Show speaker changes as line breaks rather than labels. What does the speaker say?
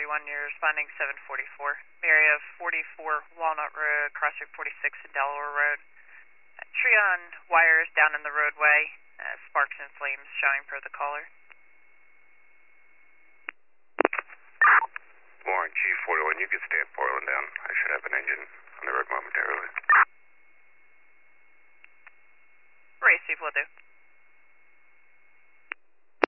41, you're responding 744. Area of 44 Walnut Road, crossing 46 and Delaware Road. Tree on wires down in the roadway, sparks and flames showing per the caller.
Warren, Chief 41, you can stay at Portland down. I should have an engine on the road momentarily.